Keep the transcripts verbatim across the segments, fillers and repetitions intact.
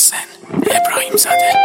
محسن ابراهیم زاده.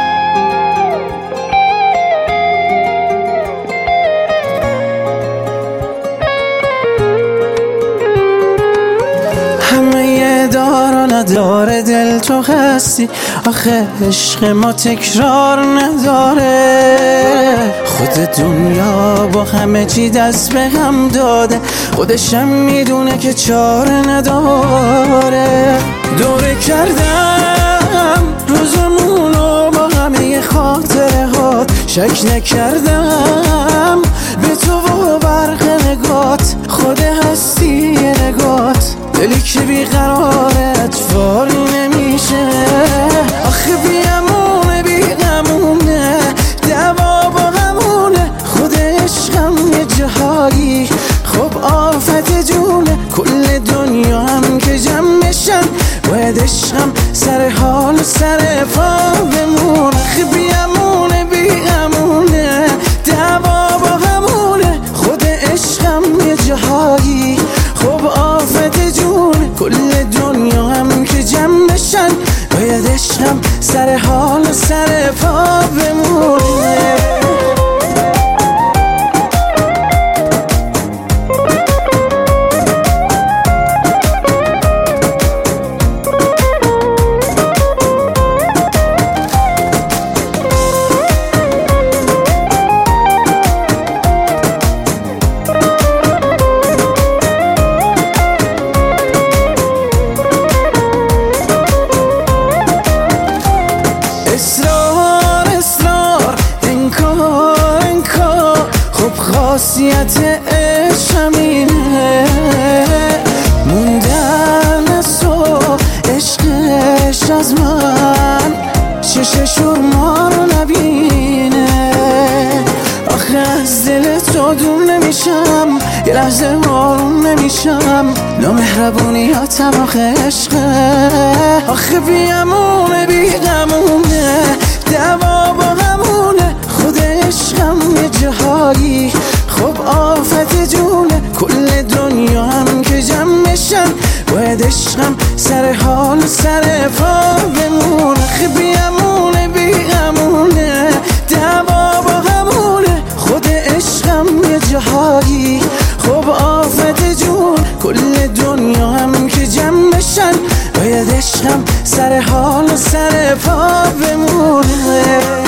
همه دار و نداره دل تو هستی، آخه عشق ما تکرار نداره. خود دنیا با همه چی دست به هم داده، خودشم میدونه که چاره نداره. دوره کردم روزمونو با همه خاطره هات، شک نکردم به تو و برق نگات، خود هستی نگات. دلی که بیقراره اطفاری نمیشه، آخه بیامونه بیغمونه، دوا با غمونه. خود عشقم یه جهایی خب آفت جونه، کل دنیا هم که جمع بشن باید عشقم سر حال و سر پا بمونه. آخه بیامونه بیغمونه، دوا با غمونه. خود عشقم یه جهایی خب آفت جونه، کل دنیا هم که جمع بشن باید عشقم سر حال و سر پا بمونه. اصرار اصرار انکار انکار، خب خاصیت عشق همینه. موندن از تو عشقش از من، چششور ما رو نبینه. آخه از دل تو دور نمیشم، یه لحظه آروم نمیشم. نامهربونیاتم آخه عشقه، آخه بیامونه بیغمونه، دوا با غمونه. خود عشقم یه جهایی خب آفت جونه، کل دنیا هم که جمع بشن باید عشقم سر حال و سر پا بمونه. آخه بیامونه بیغمونه، دوا با غمونه. خود عشقم یه جهایی خب آفت جون، کل دنیا هم که جمع بشن باید عشقم سر حال و سر پا بمونه.